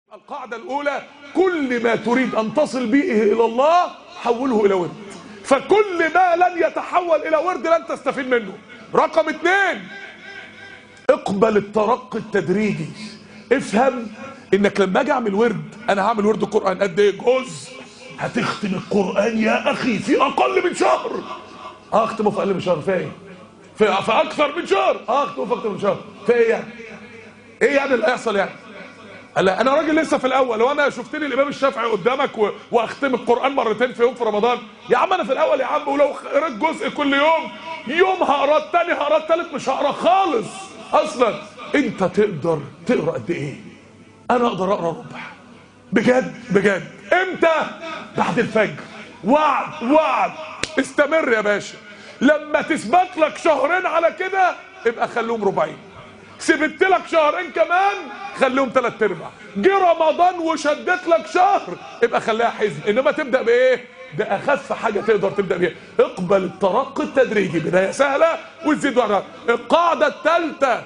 القاعدة الأولى: كل ما تريد أن تصل به إلى الله حوله إلى ورد، فكل ما لن يتحول إلى ورد لن تستفيد منه. رقم 2: اقبل الترقي التدريجي. افهم انك لما اجي اعمل ورد، انا هعمل ورد قرآن قد ايه؟ جزء. هتختم القرآن يا اخي في اقل من شهر. اختمه في اقل من شهر. في ايه؟ في اكثر من شهر. اختمه في اكثر من شهر. في ايه يعني؟ ايه يعني اللي هيحصل يعني؟ لا انا راجل لسه في الاول. وانا شفتني الامام الشافعي قدامك واختم القرآن مرتين في يوم في رمضان؟ يا عم انا في الاول يا عم، ولو قريت جزء كل يوم هقرا، التاني هقرا، التالت مش هقرا خالص اصلا. انت تقدر تقرا قد ايه؟ انا اقدر اقرا ربع. بجد بجد. امتى؟ بعد الفجر. وعد. استمر يا باشا. لما تثبت لك شهرين على كده ابقى خليهم ربعين. سبت لك شهرين كمان خليهم 3/4. جه رمضان وشدت لك شهر ابقى خليها حزم. انما تبدا بايه؟ باخف حاجه تقدر تبدا بيها. اقبل الترقي التدريجي، بدايه سهله وتزيد واحده. القاعده الثالثه: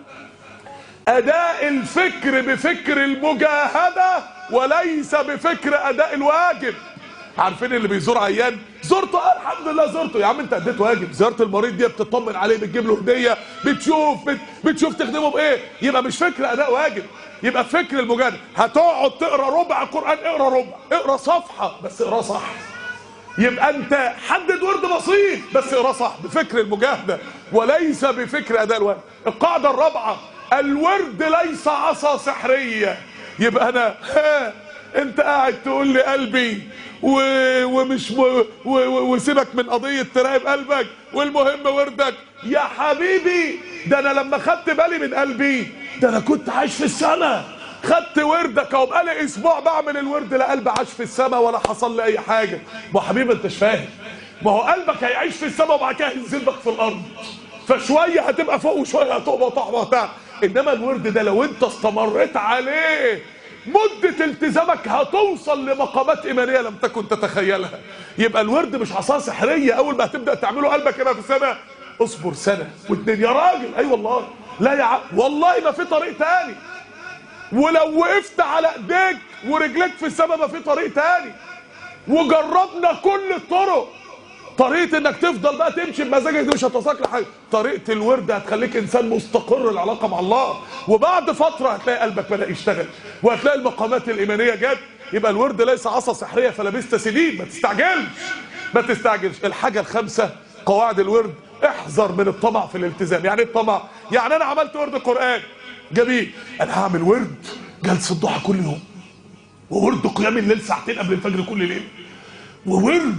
اداء الفكر بفكر المجاهده وليس بفكر اداء الواجب. عارفين اللي بيزور عيان؟ زرته؟ الحمد لله زرته. يا عم انت اديت واجب. زياره المريض دي بتطمن عليه، بتجيب له هديه، بتشوف تخدمه بايه. يبقى مش فكر اداء واجب، يبقى فكر المجاهده. هتقعد تقرا ربع قران، اقرا ربع، اقرا صفحه بس اقرا صح. يبقى انت حدد ورد بسيط بس اقرا صح بفكر المجاهده وليس بفكر اداء الواجب. القاعده الرابعه: الورد ليس عصا سحريه. يبقى انا انت قاعد تقول لي قلبي ومش وسيبك من قضيه تراقب قلبك، والمهم وردك. يا حبيبي ده انا لما خدت بالي من قلبي ده انا كنت عايش في السماء. خدت وردك اهو بقالي اسبوع بعمل الورد، لا قلبي عاش في السماء ولا حصل لي اي حاجه. ما حبيبي انت مش فاهم. ما هو قلبك هيعيش في السماء وبعد كده هينزل بك في الارض، فشويه هتبقى فوق وشويه هتبقى تحت. انما الورد ده لو انت استمريت عليه مدة التزامك هتوصل لمقامات إيمانية لم تكن تتخيلها. يبقى الورد مش عصا سحرية أول ما هتبدأ تعمله قلبك يبقى في السماء. اصبر سنة واتنين يا راجل. أي والله. لا يا عم والله ما في طريق تاني. ولو وقفت على ايديك ورجليك في السماء ما في طريق تاني. وجربنا كل الطرق. طريقة انك تفضل بقى تمشي بمزاجك دي مش هتوصلك لحاجه. طريقة الورد هتخليك انسان مستقر العلاقة مع الله، وبعد فترة هتلاقي قلبك بدأ يشتغل وهتلاقي المقامات الإيمانية جت. يبقى الورد ليس عصا سحرية فلبست سنين. ما تستعجلش. الحاجة الخامسة: قواعد الورد: احذر من الطمع في الالتزام. يعني ايه الطمع؟ يعني انا عملت ورد قرآن جميل، انا هعمل ورد جلسة ضحى كل يوم، وورد قيام الليل ساعتين قبل الفجر كل ليل، وورد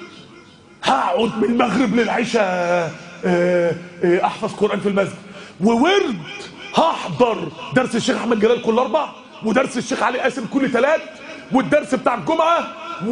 هقعد من المغرب للعشاء احفظ قرآن في المسجد، وورد هحضر درس الشيخ احمد جلال كل اربع، ودرس الشيخ علي قاسم كل ثلاث، والدرس بتاع الجمعة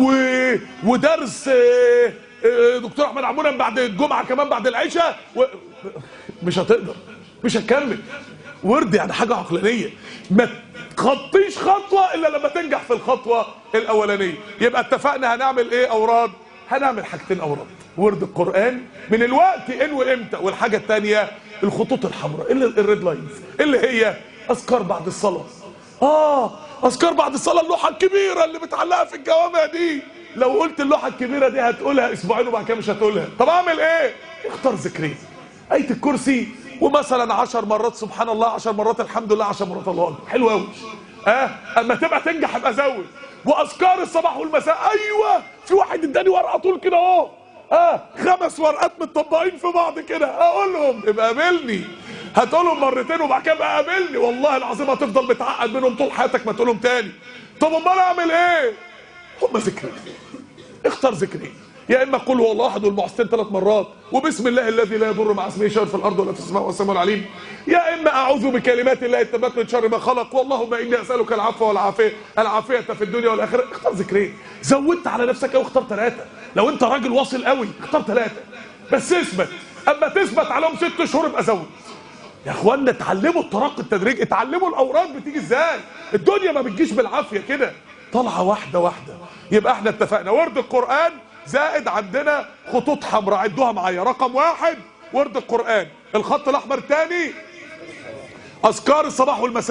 ودرس دكتور احمد عمونة بعد الجمعة كمان بعد العشاء مش هتقدر، مش هتكمل. ورد يعني حاجة عقلانية. ما تخطيش خطوة الا لما تنجح في الخطوة الاولانية. يبقى اتفقنا هنعمل ايه اوراد؟ هنعمل حاجتين اوراد: ورد القرآن من الوقت ان وامتى، والحاجة التانية الخطوط الحمراء الريد لاينز اللي هي اذكار بعد الصلاة. اذكار بعد الصلاة، اللوحة الكبيرة اللي متعلقة في الجوامع دي. لو قلت اللوحة الكبيرة دي هتقولها اسبوعين وبعد كده مش هتقولها. طب اعمل ايه؟ اختار ذكرين: آية الكرسي، ومثلا 10 مرات سبحان الله، 10 مرات الحمد لله، 10 مرات الله اكبر. حلو قوي. اما تبقى تنجح ابقى زود. واذكار الصباح والمساء. ايوه في واحد اداني ورقه طول كده اهو 5 ورقات متطبقين في بعض كده، اقولهم ابقى قابلني. هتقولهم مرتين وبعد كده ابقى قابلني، والله العظيم هتفضل متعقد منهم طول حياتك ما تقولهم تاني. طب امال اعمل ايه؟ هم ذكرين. اختار ذكرين: يا اما قل هو الله احد والمعوذتين 3 مرات، وبسم الله الذي لا يضر مع اسمه شيء في الارض ولا في السماء والسميع العليم، يا اما اعوذ بكلمات الله التامات من شر ما خلق، واللهم اني اسالك العفو والعافيه في الدنيا والاخره. اختار ذكرين. زودت على نفسك او اختار 3. لو انت راجل واصل قوي اختار 3 بس اثبت. اما تثبت عليهم 6 شهور ابقى زود. يا اخوانا اتعلموا الترقي التدريجي، اتعلموا الاوراد بتيجي ازاي. الدنيا ما بتجيش بالعافيه كده، طالعه واحده واحده. يبقى احنا اتفقنا ورد القرآن زائد عندنا خطوط حمراء. عدوها معايا: رقم 1 ورد القرآن، الخط الاحمر الثاني اذكار الصباح والمساء،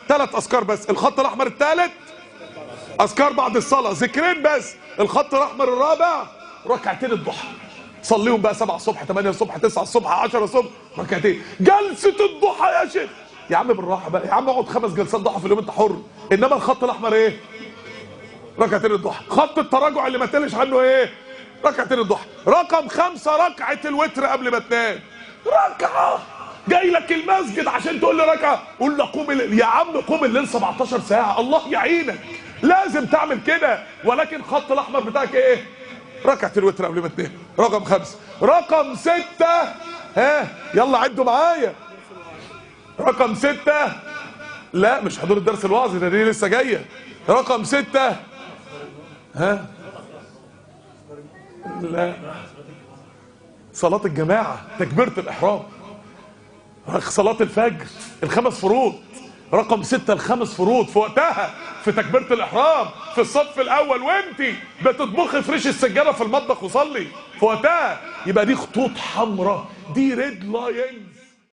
3 اذكار بس. الخط الاحمر الثالث اذكار بعد الصلاه، ذكرين بس. الخط الاحمر الرابع ركعتين الضحى، صليهم بقى 7 الصبح، 8 الصبح، 9 الصبح، 10 الصبح، ركعتين. جلسه الضحى يا شيخ، يا عم بالراحه بقى يا عم، اقعد 5 جلسات ضحى في اليوم انت حر. انما الخط الاحمر ايه؟ ركعتين الضحى. خط التراجع اللي ما تقلش عنه ايه؟ ركعتين الضحى. رقم 5 ركعه الوتر قبل ما تنام. ركعه، جاي لك المسجد عشان تقول لي ركعه، قول له قوم يا عم قوم الليل 17 ساعه، الله يعينك، لازم تعمل كده. ولكن الخط الاحمر بتاعك ايه؟ ركعه الوتر قبل ما تنام. رقم 5. رقم 6، ها يلا عدوا معايا. رقم 6، لا مش حضور الدرس الوعظي ده، دي لسه جايه. رقم 6، ها لا، صلاة الجماعة، تكبيرة الإحرام، صلاة الفجر، ال5 فروض. رقم 6 ال5 فروض في وقتها، في تكبيرة الإحرام، في الصف الأول وأنتي بتطبخي فريش السجادة في المطبخ وصلي في وقتها. يبقى دي خطوط حمراء، دي ريد لاينز.